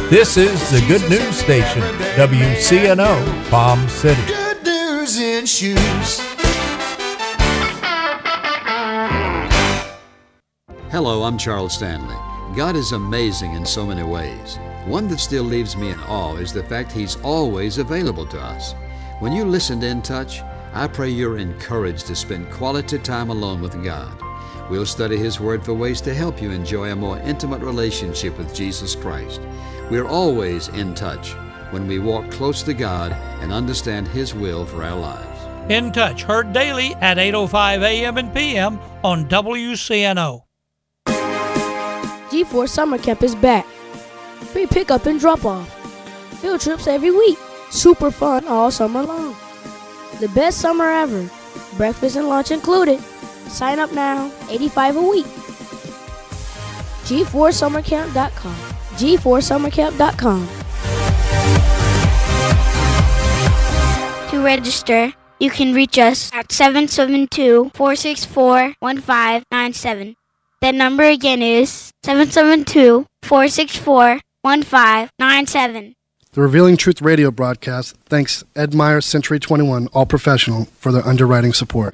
This is the Good News Station, WCNO, Palm City. Good news in shoes. Hello, I'm Charles Stanley. God is amazing in so many ways. One that still leaves me in awe is the fact He's always available to us. When you listen to In Touch, I pray you're encouraged to spend quality time alone with God. We'll study His Word for ways to help you enjoy a more intimate relationship with Jesus Christ. We're always in touch when we walk close to God and understand His will for our lives. In Touch, heard daily at 8:05 a.m. and p.m. on WCNO. G4 Summer Camp is back. Free pickup and drop-off. Field trips every week. Super fun all summer long. The best summer ever. Breakfast and lunch included. Sign up now, $85 a week. G4summercamp.com. G4summercamp.com. To register, you can reach us at 772-464-1597. That number again is 772-464-1597. The Revealing Truth radio broadcast thanks Ed Meyer, Century 21, All Professional, for their underwriting support.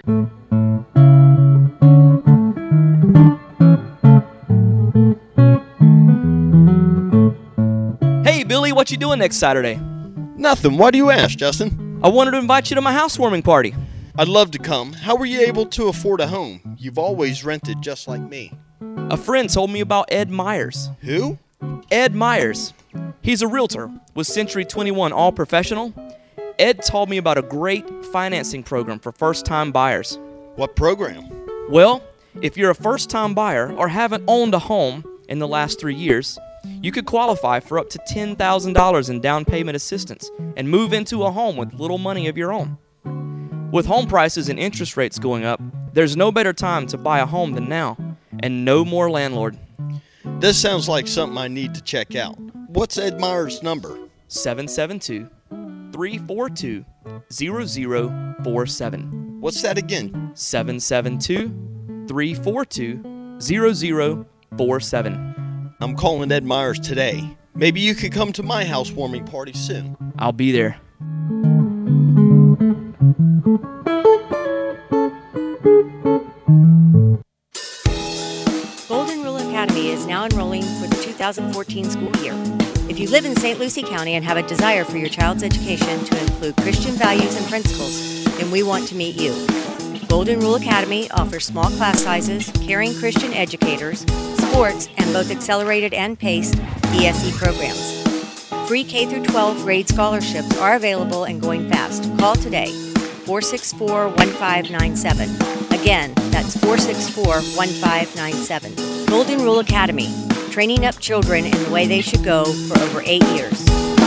Hey, Billy, what you doing next Saturday? Nothing. Why do you ask, Justin? I wanted to invite you to my housewarming party. I'd love to come. How were you able to afford a home? You've always rented just like me. A friend told me about Ed Myers. Who? Ed Myers. He's a realtor with Century 21 All Professional. Ed told me about a great financing program for first-time buyers. What program? Well, if you're a first-time buyer or haven't owned a home in the last 3 years, you could qualify for up to $10,000 in down payment assistance and move into a home with little money of your own. With home prices and interest rates going up, there's no better time to buy a home than now, and no more landlord. This sounds like something I need to check out. What's Ed Meyer's number? 772-342-0047. What's that again? 772-342-0047. I'm calling Ed Myers today. Maybe you could come to my housewarming party soon. I'll be there. Golden Rule Academy is now enrolling for the 2014 school year. If you live in St. Lucie County and have a desire for your child's education to include Christian values and principles, then we want to meet you. Golden Rule Academy offers small class sizes, caring Christian educators, sports, and both accelerated and paced ESE programs. Free K-12 grade scholarships are available and going fast. Call today, 464-1597. Again, that's 464-1597. Golden Rule Academy, training up children in the way they should go for over 8 years.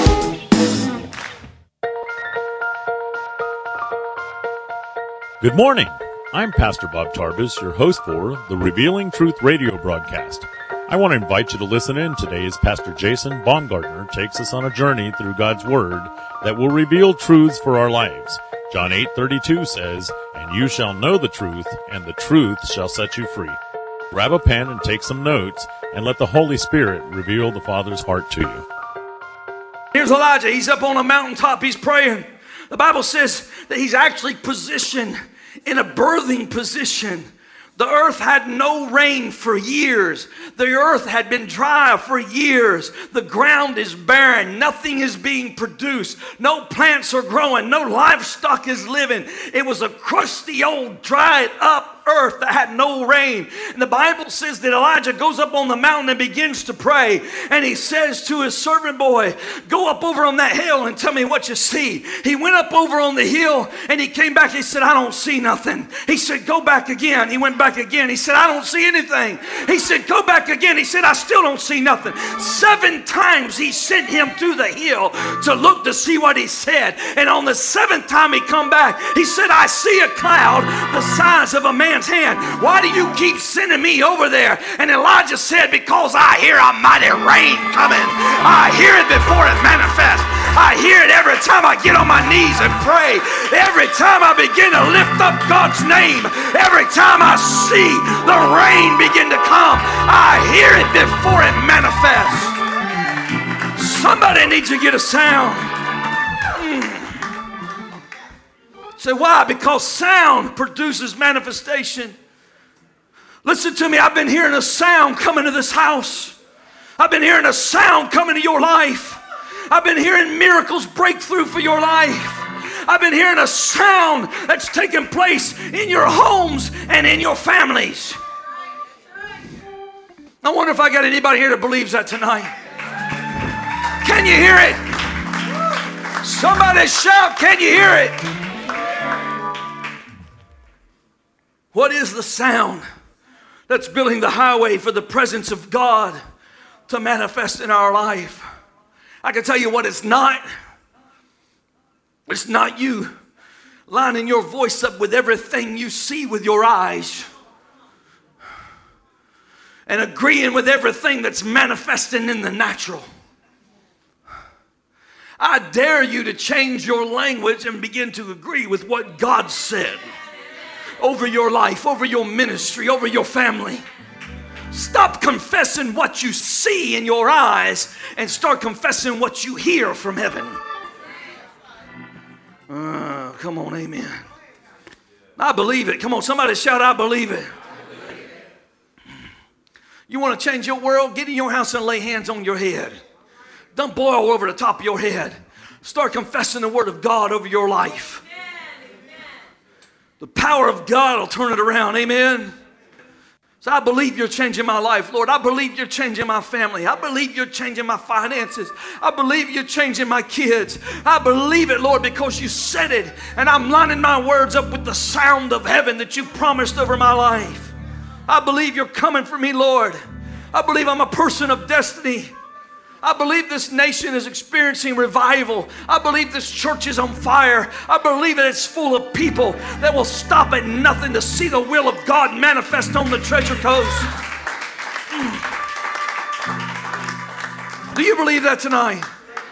Good morning. I'm Pastor Bob Tarbus, your host for the Revealing Truth radio broadcast. I want to invite you to listen in today as Pastor Jason Baumgartner takes us on a journey through God's Word that will reveal truths for our lives. John 8:32 says, "And you shall know the truth, and the truth shall set you free." Grab a pen and take some notes, and let the Holy Spirit reveal the Father's heart to you. Here's Elijah. He's up on a mountaintop. He's praying. The Bible says that he's actually positioned in a birthing position. The earth had no rain for years. The earth had been dry for years. The ground is barren. Nothing is being produced. No plants are growing. No livestock is living. It was a crusty old dried up earth that had no rain. And the Bible says that Elijah goes up on the mountain and begins to pray. And he says to his servant boy, go up over on that hill and tell me what you see. He went up over on the hill and he came back. He said, I don't see nothing. He said, go back again. He went back again. He said, I don't see anything. He said, go back again. He said, I still don't see nothing. 7 times he sent him to the hill to look to see what he said. And on the 7th time he come back, he said, I see a cloud the size of a man's hand. Why do you keep sending me over there? And Elijah said, because I hear a mighty rain coming. I hear it before it manifests. I hear it every time I get on my knees and pray. Every time I begin to lift up God's name. Every time I see the rain begin to come. I hear it before it manifests. Somebody needs to get a sound. Say, why? Because sound produces manifestation. Listen to me, I've been hearing a sound coming to this house. I've been hearing a sound coming to your life. I've been hearing miracles break through for your life. I've been hearing a sound that's taking place in your homes and in your families. I wonder if I got anybody here that believes that tonight. Can you hear it? Somebody shout, can you hear it? What is the sound that's building the highway for the presence of God to manifest in our life? I can tell you what it's not. It's not you lining your voice up with everything you see with your eyes and agreeing with everything that's manifesting in the natural. I dare you to change your language and begin to agree with what God said over your life, over your ministry, over your family. Stop confessing what you see in your eyes and start confessing what you hear from heaven. Come on, amen. I believe it. Come on, somebody shout, I believe it. You want to change your world? Get in your house and lay hands on your head. Dump oil over the top of your head. Start confessing the word of God over your life. The power of God will turn it around. Amen. So I believe you're changing my life, Lord. I believe you're changing my family. I believe you're changing my finances. I believe you're changing my kids. I believe it, Lord, because you said it. And I'm lining my words up with the sound of heaven that you promised over my life. I believe you're coming for me, Lord. I believe I'm a person of destiny. I believe this nation is experiencing revival. I believe this church is on fire. I believe that it's full of people that will stop at nothing to see the will of God manifest on the Treasure Coast. Do you believe that tonight?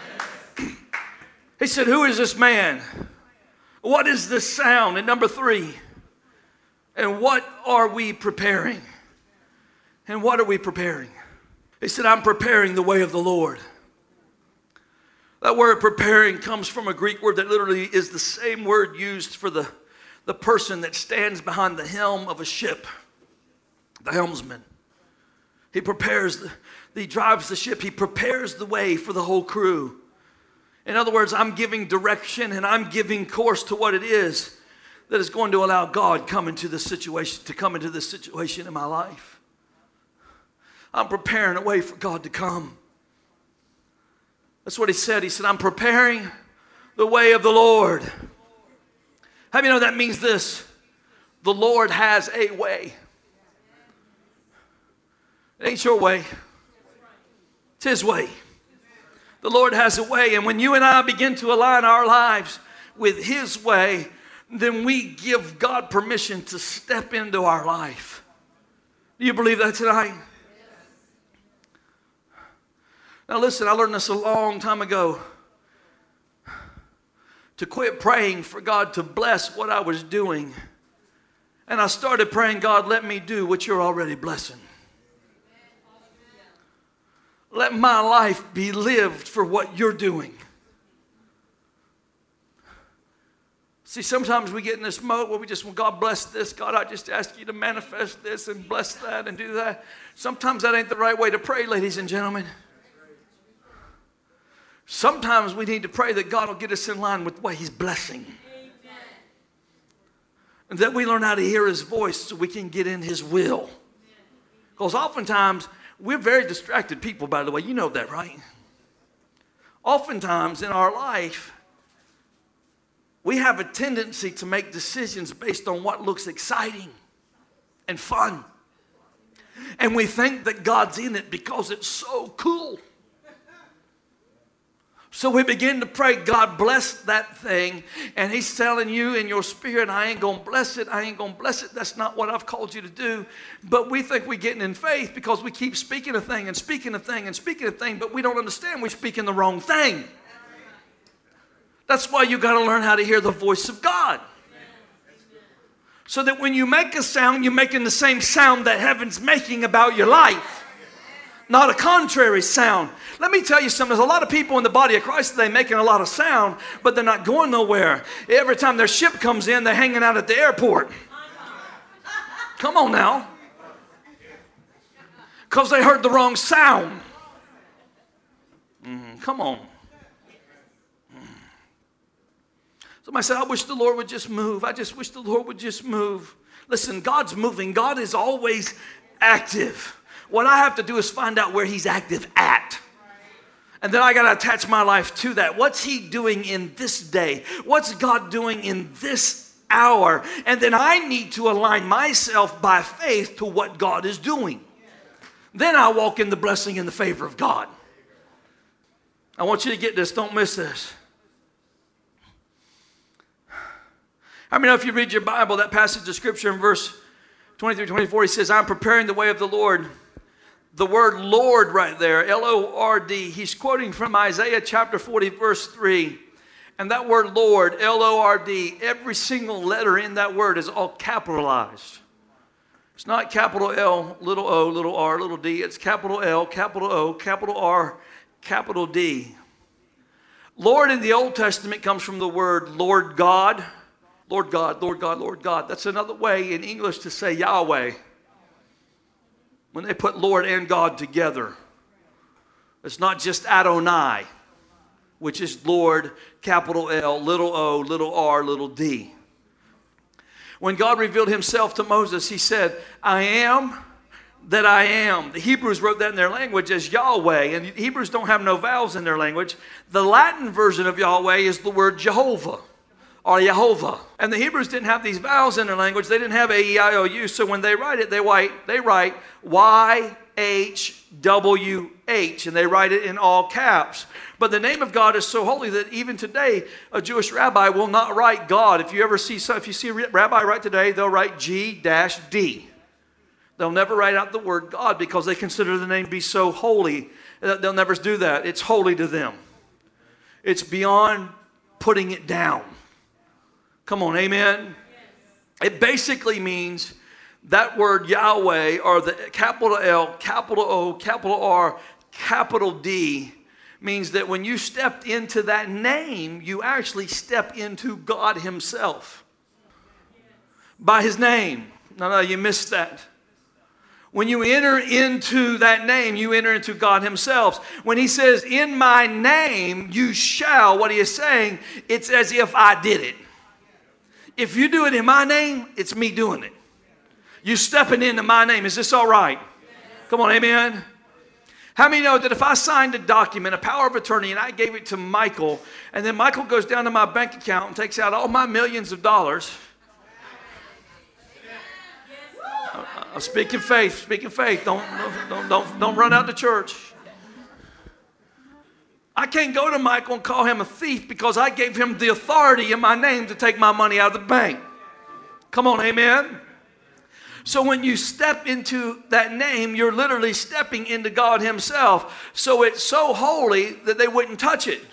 He said, who is this man? What is this sound? And number 3, and what are we preparing? And what are we preparing? He said, I'm preparing the way of the Lord. That word preparing comes from a Greek word that literally is the same word used for the person that stands behind the helm of a ship, the helmsman. He prepares, he drives the ship. He prepares the way for the whole crew. In other words, I'm giving direction and I'm giving course to what it is that is going to allow God to come into this situation in my life. I'm preparing a way for God to come. That's what he said. He said, I'm preparing the way of the Lord. How many know that means this? The Lord has a way. It ain't your way. It's his way. The Lord has a way. And when you and I begin to align our lives with his way, then we give God permission to step into our life. Do you believe that tonight? Now listen, I learned this a long time ago. To quit praying for God to bless what I was doing. And I started praying, God, let me do what you're already blessing. Let my life be lived for what you're doing. See, sometimes we get in this mode where we just want God bless this. God, I just ask you to manifest this and bless that and do that. Sometimes that ain't the right way to pray, ladies and gentlemen. Sometimes we need to pray that God will get us in line with the way he's blessing. Amen. And that we learn how to hear his voice so we can get in his will. Because oftentimes, we're very distracted people, by the way. You know that, right? Oftentimes in our life, we have a tendency to make decisions based on what looks exciting and fun. And we think that God's in it because it's so cool. So we begin to pray, God bless that thing. And he's telling you in your spirit, I ain't going to bless it. I ain't going to bless it. That's not what I've called you to do. But we think we're getting in faith because we keep speaking a thing and speaking a thing and speaking a thing. But we don't understand we're speaking the wrong thing. That's why you got to learn how to hear the voice of God. So that when you make a sound, you're making the same sound that heaven's making about your life. not a contrary sound. Let me tell you something. There's a lot of people in the body of Christ today making a lot of sound, but they're not going nowhere. Every time their ship comes in, they're hanging out at the airport. Come on now. Because they heard the wrong sound. Come on. Somebody said, I wish the Lord would just move. I just wish the Lord would just move. Listen, God's moving. God is always active. What I have to do is find out where he's active at. And then I got to attach my life to that. What's he doing in this day? What's God doing in this hour? And then I need to align myself by faith to what God is doing. Then I walk in the blessing and the favor of God. I want you to get this. Don't miss this. I mean, if you read your Bible, that passage of Scripture in verse 23, 24, he says, I'm preparing the way of the Lord. The word Lord right there, L-O-R-D, he's quoting from Isaiah chapter 40, verse 3. And that word Lord, L-O-R-D, every single letter in that word is all capitalized. It's not capital L, little o, little r, little d. It's capital L, capital O, capital R, capital D. Lord in the Old Testament comes from the word Lord God. Lord God, Lord God, Lord God. That's another way in English to say Yahweh. When they put Lord and God together. It's not just Adonai, which is Lord, capital L, little o, little r, little d. When God revealed himself to Moses, he said, I am that I am. The Hebrews wrote that in their language as Yahweh, and Hebrews don't have no vowels in their language. The Latin version of Yahweh is the word Jehovah. Or Yehovah. And the Hebrews didn't have these vowels in their language. They didn't have A-E-I-O-U. So when they write it, they write Y-H-W-H. And they write it in all caps. But the name of God is so holy that even today, a Jewish rabbi will not write God. If you see a rabbi write today, they'll write G-D. They'll never write out the word God because they consider the name to be so holy. They'll never do that. It's holy to them. It's beyond putting it down. Come on, amen? It basically means that word Yahweh, or the capital L, capital O, capital R, capital D, means that when you stepped into that name, you actually step into God himself. By his name. No, you missed that. When you enter into that name, you enter into God himself. When he says, in my name, you shall, what he is saying, it's as if I did it. If you do it in my name, it's me doing it. You stepping into my name. Is this all right? Come on, amen. How many know that if I signed a document, a power of attorney, and I gave it to Michael, and then Michael goes down to my bank account and takes out all my millions of dollars. Speaking faith. Don't run out to church. I can't go to Michael and call him a thief because I gave him the authority in my name to take my money out of the bank. Come on, amen? So when you step into that name, you're literally stepping into God himself. So it's so holy that they wouldn't touch it.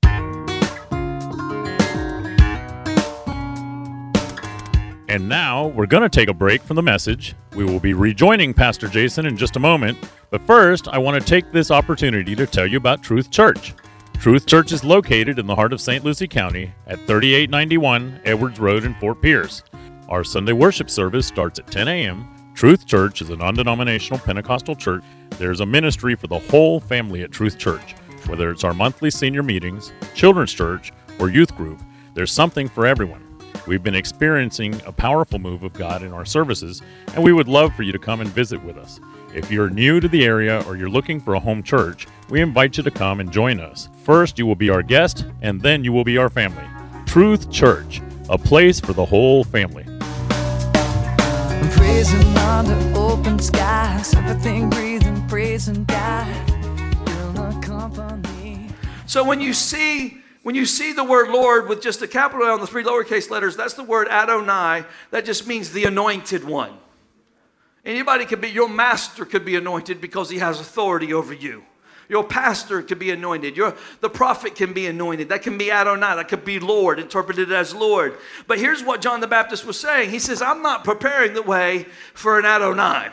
And now we're going to take a break from the message. We will be rejoining Pastor Jason in just a moment. But first, I want to take this opportunity to tell you about Truth Church. Truth Church is located in the heart of St. Lucie County at 3891 Edwards Road in Fort Pierce. Our Sunday worship service starts at 10 a.m. Truth Church is a non-denominational Pentecostal church. There's a ministry for the whole family at Truth Church. Whether it's our monthly senior meetings, children's church, or youth group, there's something for everyone. We've been experiencing a powerful move of God in our services, and we would love for you to come and visit with us. If you're new to the area or you're looking for a home church, we invite you to come and join us. First, you will be our guest, and then you will be our family. Truth Church, a place for the whole family. I'm praising under open skies, everything breathing, praising God. You'll accompany. So when you see the word Lord with just a capital L and the three lowercase letters, that's the word Adonai. That just means the anointed one. Anybody could be, your master could be anointed because he has authority over you. Your pastor could be anointed. The prophet can be anointed. That can be Adonai. That could be Lord, interpreted as Lord. But here's what John the Baptist was saying. He says, I'm not preparing the way for an Adonai.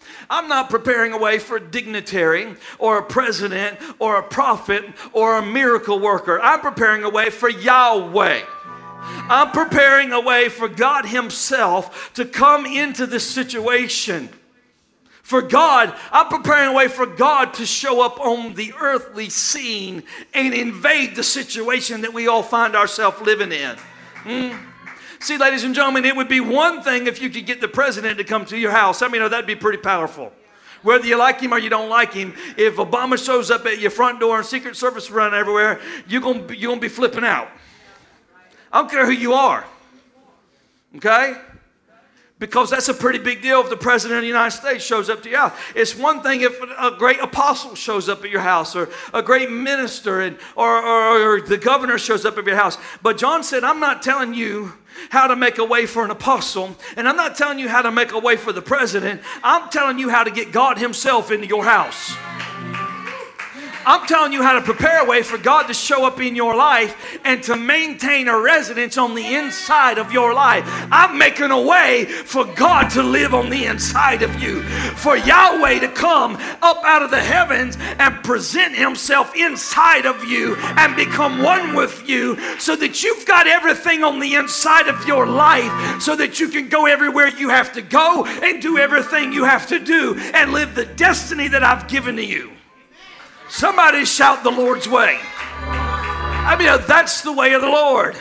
I'm not preparing a way for a dignitary or a president or a prophet or a miracle worker. I'm preparing a way for Yahweh. I'm preparing a way for God Himself to come into this situation. For God, I'm preparing a way for God to show up on the earthly scene and invade the situation that we all find ourselves living in. See, ladies and gentlemen, it would be one thing if you could get the president to come to your house. I mean, that'd be pretty powerful. Whether you like him or you don't like him, if Obama shows up at your front door and Secret Service running everywhere, you're gonna be flipping out. I don't care who you are. Okay? Because that's a pretty big deal if the President of the United States shows up to your house. It's one thing if a great apostle shows up at your house, or a great minister, or the governor shows up at your house. But John said, I'm not telling you how to make a way for an apostle, and I'm not telling you how to make a way for the president. I'm telling you how to get God Himself into your house. I'm telling you how to prepare a way for God to show up in your life and to maintain a residence on the inside of your life. I'm making a way for God to live on the inside of you. For Yahweh to come up out of the heavens and present Himself inside of you and become one with you, so that you've got everything on the inside of your life, so that you can go everywhere you have to go and do everything you have to do and live the destiny that I've given to you. Somebody shout the Lord's way. I mean, that's the way of the Lord.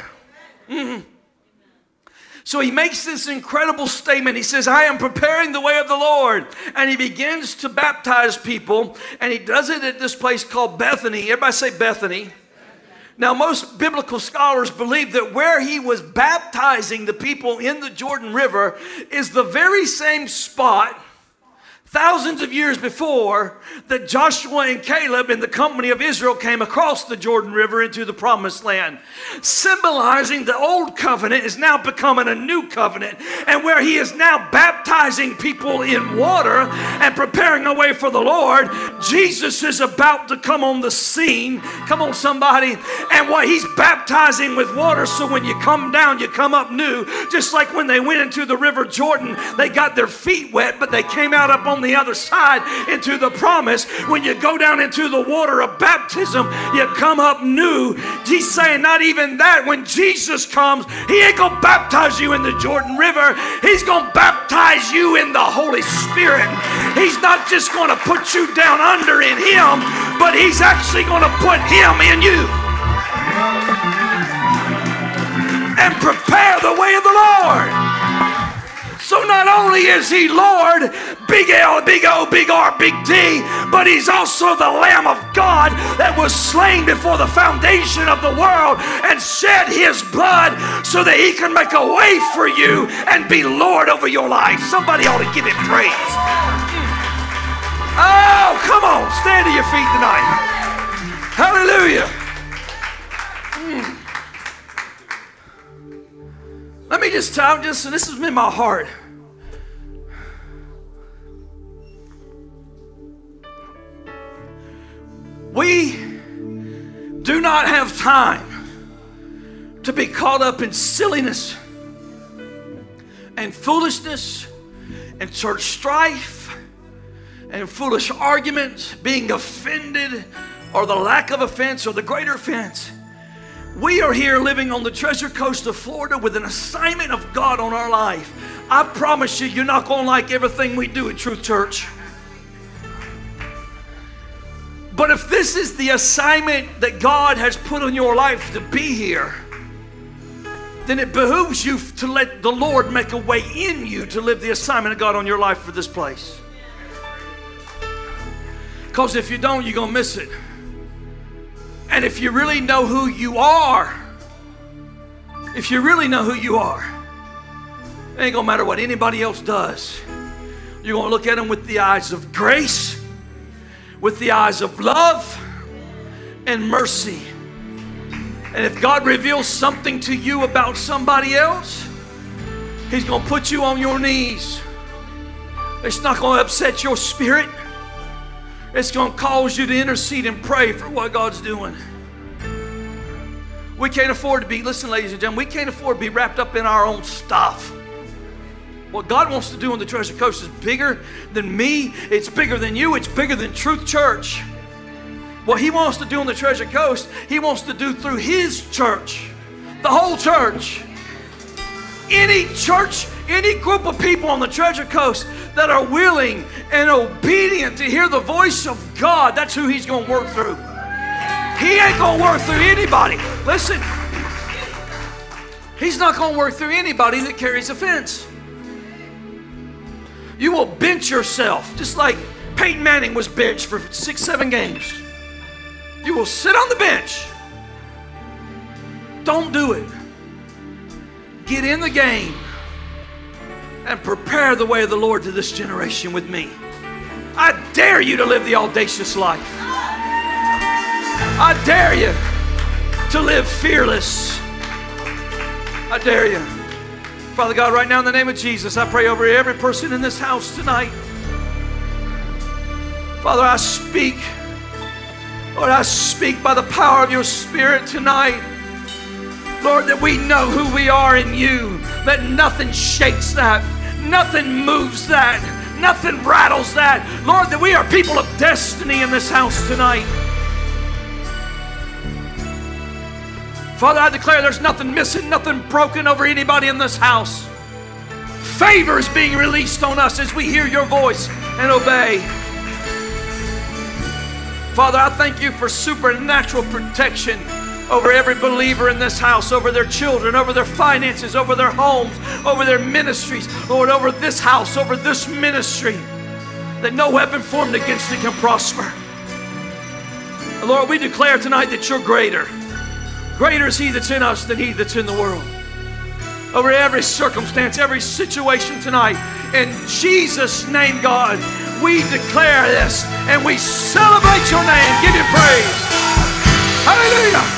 So He makes this incredible statement. He says, I am preparing the way of the Lord. And He begins to baptize people. And He does it at this place called Bethany. Everybody say Bethany. Now, most biblical scholars believe that where He was baptizing the people in the Jordan River is the very same spot thousands of years before that Joshua and Caleb and the company of Israel came across the Jordan River into the promised land. Symbolizing the old covenant is now becoming a new covenant. And where He is now baptizing people in water and preparing a way for the Lord, Jesus is about to come on the scene. Come on, somebody. And what He's baptizing with water, so when you come down, you come up new. Just like when they went into the River Jordan, they got their feet wet, but they came out up on the other side into the promise. When you go down into the water of baptism, you come up new. He's saying not even that. When Jesus comes, He ain't gonna baptize you in the Jordan River. He's gonna baptize you in the Holy Spirit. He's not just gonna put you down under in Him, but He's actually gonna put Him in you and prepare the way of the Lord. So not only is He Lord, big L, big O, big R, big D, but He's also the Lamb of God that was slain before the foundation of the world and shed His blood so that He can make a way for you and be Lord over your life. Somebody ought to give Him praise. Oh, come on, stand to your feet tonight. Hallelujah. Let me just tell you, this is in my heart. We do not have time to be caught up in silliness and foolishness and church strife and foolish arguments, being offended, or the lack of offense, or the greater offense. We are here living on the Treasure Coast of Florida with an assignment of God on our life. I promise you, you're not going to like everything we do at Truth Church. But if this is the assignment that God has put on your life to be here, then it behooves you to let the Lord make a way in you to live the assignment of God on your life for this place. Because if you don't, you're going to miss it. And if you really know who you are, it ain't going to matter what anybody else does. You're going to look at them with the eyes of grace, with the eyes of love and mercy. And if God reveals something to you about somebody else, He's going to put you on your knees. It's not going to upset your spirit. It's going to cause you to intercede and pray for what God's doing. We can't afford to be, listen, ladies and gentlemen, we can't afford to be wrapped up in our own stuff. What God wants to do on the Treasure Coast is bigger than me. It's bigger than you. It's bigger than Truth Church. What He wants to do on the Treasure Coast, He wants to do through His church. The whole church. Any church, any group of people on the Treasure Coast that are willing and obedient to hear the voice of God, that's who He's going to work through. He ain't going to work through anybody. Listen, He's not going to work through anybody that carries offense. You will bench yourself, just like Peyton Manning was benched for 6-7 games. You will sit on the bench. Don't do it. Get in the game and prepare the way of the Lord to this generation with me. I dare you to live the audacious life. I dare you to live fearless. I dare you. Father God, right now in the name of Jesus, I pray over every person in this house tonight. Father, I speak. Lord, I speak by the power of your Spirit tonight. Lord, that we know who we are in you, that nothing shakes that, nothing moves that, nothing rattles that. Lord, that we are people of destiny in this house tonight. Father, I declare there's nothing missing, nothing broken over anybody in this house. Favor is being released on us as we hear your voice and obey. Father, I thank you for supernatural protection over every believer in this house, over their children, over their finances, over their homes, over their ministries, Lord, over this house, over this ministry, that no weapon formed against it can prosper. And Lord, we declare tonight that you're greater. Greater is He that's in us than he that's in the world. Over every circumstance, every situation tonight, in Jesus' name, God, we declare this and we celebrate your name. Give you praise. Hallelujah.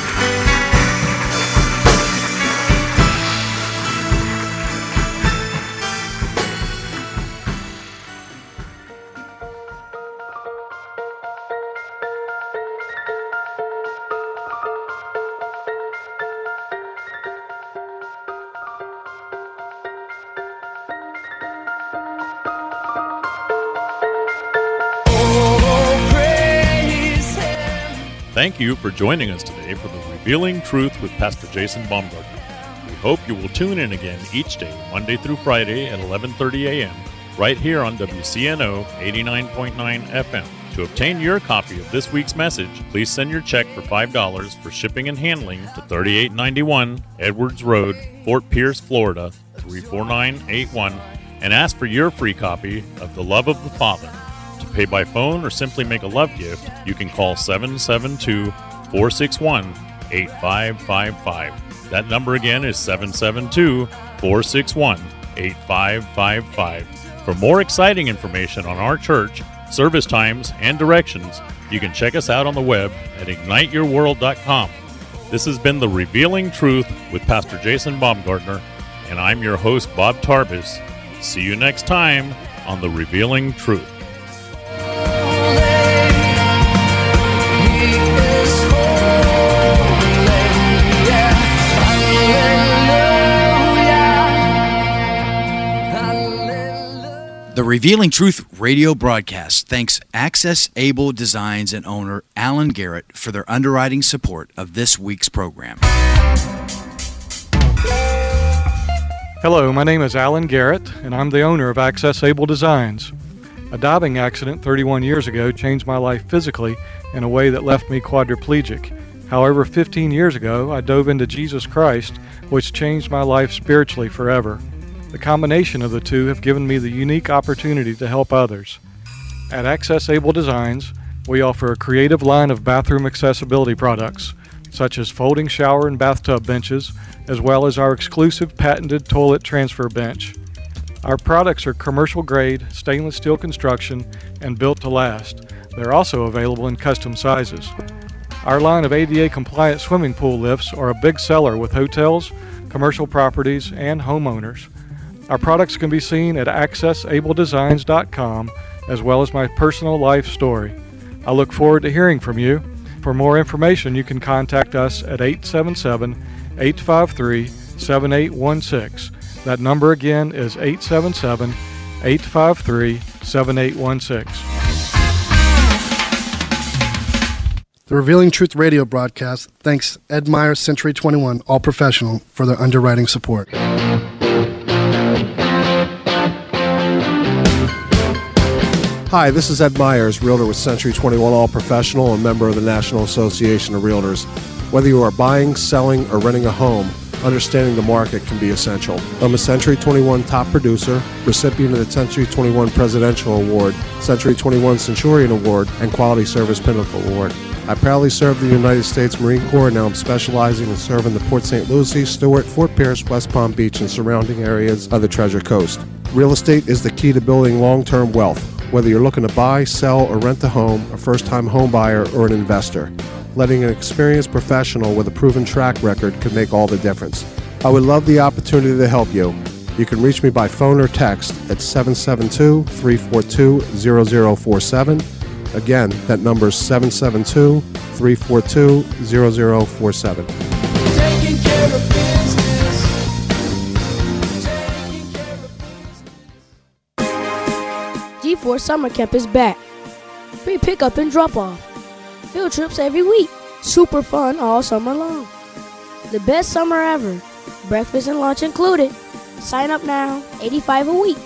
Thank you for joining us today for the Revealing Truth with Pastor Jason Baumgartner. We hope you will tune in again each day, Monday through Friday at 11:30 a.m., right here on WCNO 89.9 FM. To obtain your copy of this week's message, please send your check for $5 for shipping and handling to 3891 Edwards Road, Fort Pierce, Florida, 34981, and ask for your free copy of The Love of the Father. To pay by phone or simply make a love gift, you can call 772-461-8555. That number again is 772-461-8555. For more exciting information on our church, service times, and directions, you can check us out on the web at igniteyourworld.com. This has been The Revealing Truth with Pastor Jason Baumgartner, and I'm your host, Bob Tarbis. See you next time on The Revealing Truth. The Revealing Truth radio broadcast thanks Access Able Designs and owner Alan Garrett for their underwriting support of this week's program. Hello, my name is Alan Garrett, and I'm the owner of Access Able Designs. A diving accident 31 years ago changed my life physically in a way that left me quadriplegic. However, 15 years ago, I dove into Jesus Christ, which changed my life spiritually forever. The combination of the two have given me the unique opportunity to help others. At Access Able Designs, we offer a creative line of bathroom accessibility products, such as folding shower and bathtub benches, as well as our exclusive patented toilet transfer bench. Our products are commercial grade, stainless steel construction, and built to last. They're also available in custom sizes. Our line of ADA compliant swimming pool lifts are a big seller with hotels, commercial properties, and homeowners. Our products can be seen at accessabledesigns.com, as well as my personal life story. I look forward to hearing from you. For more information, you can contact us at 877-853-7816. That number again is 877-853-7816. The Revealing Truth radio broadcast thanks Ed Meyer, Century 21, All Professional, for their underwriting support. Hi, this is Ed Myers, Realtor with Century 21 All Professional and member of the National Association of Realtors. Whether you are buying, selling, or renting a home, understanding the market can be essential. I'm a Century 21 top producer, recipient of the Century 21 Presidential Award, Century 21 Centurion Award, and Quality Service Pinnacle Award. I proudly served the United States Marine Corps, and now I'm specializing in serving the Port St. Lucie, Stewart, Fort Pierce, West Palm Beach, and surrounding areas of the Treasure Coast. Real estate is the key to building long-term wealth. Whether you're looking to buy, sell, or rent a home, a first-time home buyer, or an investor, letting an experienced professional with a proven track record can make all the difference. I would love the opportunity to help you. You can reach me by phone or text at 772-342-0047. Again, that number is 772-342-0047. Taking care of business. G4 Summer Camp is back. Free pickup and drop off. Field trips every week. Super fun all summer long. The best summer ever. Breakfast and lunch included. Sign up now. $85 a week.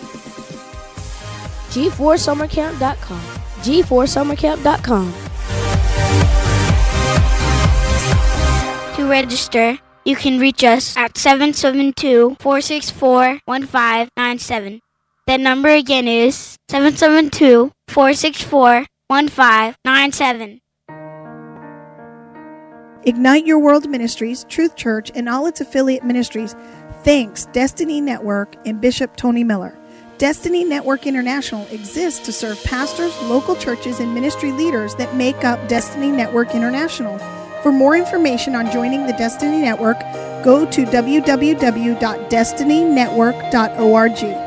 G4summercamp.com. G4summercamp.com. To register, you can reach us at 772-464-1597. That number again is 772-464-1597. Ignite Your World Ministries, Truth Church, and all its affiliate ministries thanks Destiny Network and Bishop Tony Miller. Destiny Network International exists to serve pastors, local churches, and ministry leaders that make up Destiny Network International. For more information on joining the Destiny Network, go to www.destinynetwork.org.